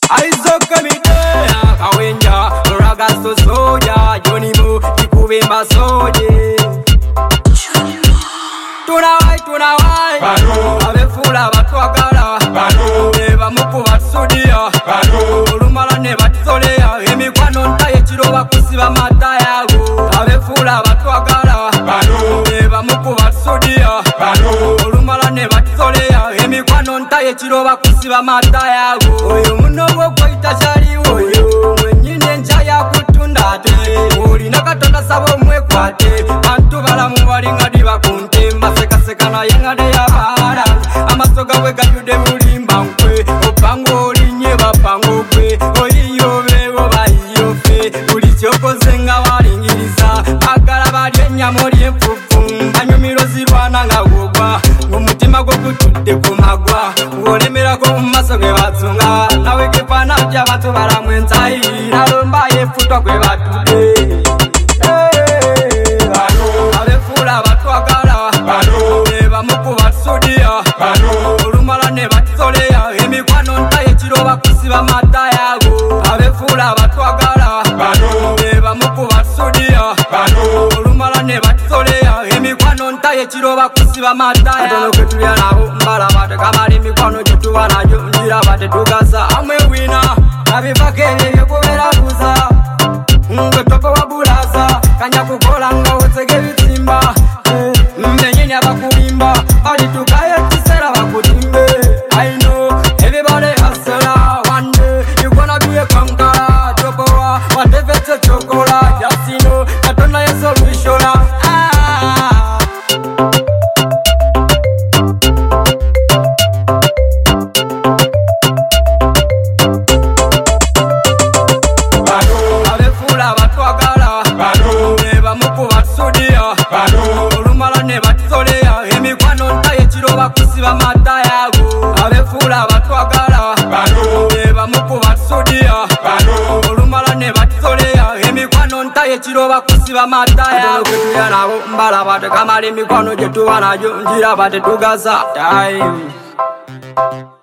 aizoka midea kawenja ragasto soja Jonimu kikubimba soje tunawai abefula batwagala eba muku batsudia olumala ne batsolea emikwano ntaye kiroba kusiba mata yago abefula batwagala eba muku batsudia olumala ne batsolea emikwano ntaye kiroba kusiba mata yago oyo munowo goita chali oyo mwenyine nja ya kutunda te olina katonda sabo mwekwate bantu balamu balinga dibakunte masekana yengade yabara amasoga we gayude mulimba nkwe opango linye bapango kwe oyiyobe obayiyofe buli kyokozenga balingiriza agala balye ennyama ly'enfufu banyumiro zirwana nga wogwa ng'omutima gwo gutudde ku magwa ng'olemerako mu maaso ge batsunga nawe gefaana gy'abantu balamu ensayi nalomba yefutwa kwe batudde abefula batwagala eba muku batsudia olumala ne batsolea emikwano ntaye kiroba kusiba mata yago abefula batwagala eba muku batsudia olumala ne batsolea emikwano ntaye kiroba kusiba mata yago ketulya nabo mbala batekamala emikwano gyetuba nagyo njira batetugasa amwe wina nabivako ebyo byekubeera buza ngwe topo wabulaza kanya kukola nga wotege bitimba mbenyini abakulimba balitukayo kisera bakutimbe I know everybody hustle one day you gonna be a conqueror topowa whatever chokola just you know katona ya solution abefula batwagala eba muku batsudia olumala ne batsolea emikwano ntaye kiroba kusiba mata yago abefula batwagala eba muku batsudia olumala ne batsolea emikwano ntaye kiroba kusiba mata yago ketulya nabo mbala batekamala emikwano gyetuba nagyo njira batetugasa time